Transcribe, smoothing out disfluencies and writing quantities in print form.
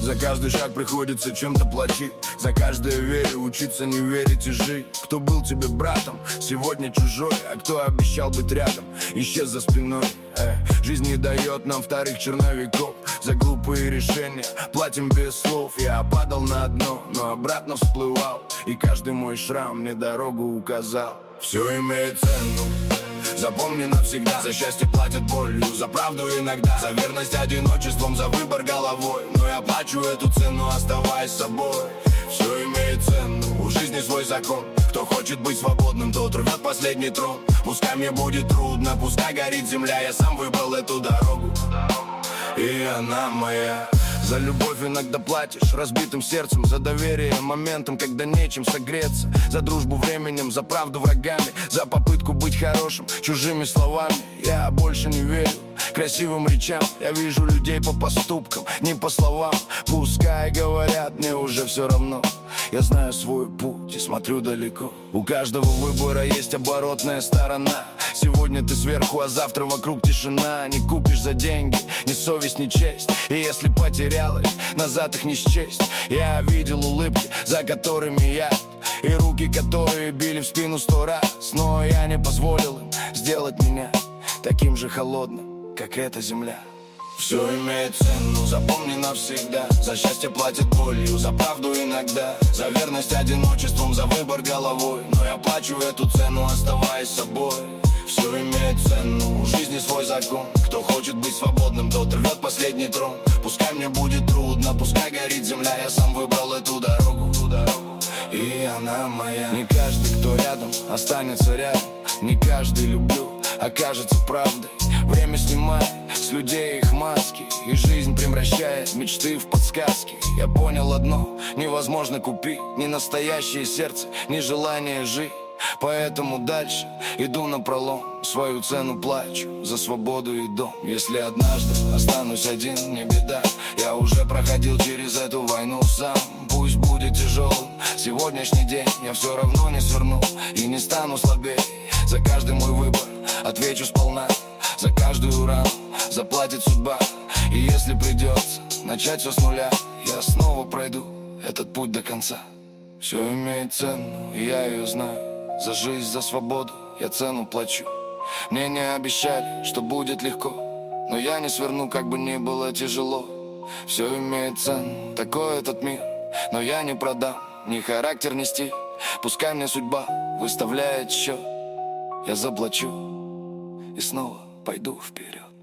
За каждый шаг приходится чем-то платить. За каждое верю, учиться не верить и жить. Кто был тебе братом, сегодня чужой. А кто обещал быть рядом, исчез за спиной. Жизнь не дает нам вторых черновиков. За глупые решения платим без слов. Я падал на дно, но обратно всплывал. И каждый мой шрам мне дорогу указал. Все имеет цену, запомни навсегда. За счастье платят болью, за правду иногда. За верность одиночеством, за выбор головой. Но я плачу эту цену, оставаясь собой. Все имеет цену, у жизни свой закон. Кто хочет быть свободным, тот рвет последний трон. Пускай мне будет трудно, пускай горит земля. Я сам выбрал эту дорогу, и она моя. За любовь иногда платишь разбитым сердцем. За доверие моментом, когда нечем согреться. За дружбу временем, за правду врагами. За попытку быть хорошим чужими словами. Я больше не верю красивым речам. Я вижу людей по поступкам, не по словам. Пускай говорят, мне уже все равно. Я знаю свой путь и смотрю далеко. У каждого выбора есть оборотная сторона. Сегодня ты сверху, а завтра вокруг тишина. Не купишь за деньги ни совесть, ни честь. И если потерял их, назад их не счесть. Я видел улыбки, за которыми я, и руки, которые били в спину 100 раз. Но я не позволил им сделать меня таким же холодным, как эта земля. Все имеет цену, запомни навсегда. За счастье платят болью, за правду иногда. За верность одиночеством, за выбор головой. Но я плачу эту цену, оставаясь собой. Все имеет цену, у жизни свой закон. Кто хочет быть свободным, тот рвет последний трон. Пускай мне будет трудно, пускай горит земля. Я сам выбрал эту дорогу, и она моя. Не каждый, кто рядом, останется рядом. Не каждый люблю окажется правдой. Время снимает с людей их маски, и жизнь превращает мечты в подсказки. Я понял одно: невозможно купить ни настоящее сердце, ни желание жить. Поэтому дальше иду напролом, свою цену плачу за свободу и дом. Если однажды останусь один, не беда. Я уже проходил через эту войну сам. Пусть будет тяжелым сегодняшний день, я все равно не сверну и не стану слабее. За каждый мой выбор отвечу сполна. За каждую рану заплатит судьба. И если придется начать все с нуля, я снова пройду этот путь до конца. Все имеет цену, и я ее знаю. За жизнь, за свободу я цену плачу. Мне не обещали, что будет легко, но я не сверну, как бы ни было тяжело. Все имеет цену, такой этот мир, но я не продам ни характер, ни стиль. Пускай мне судьба выставляет счет, я заплачу и снова пойду вперед.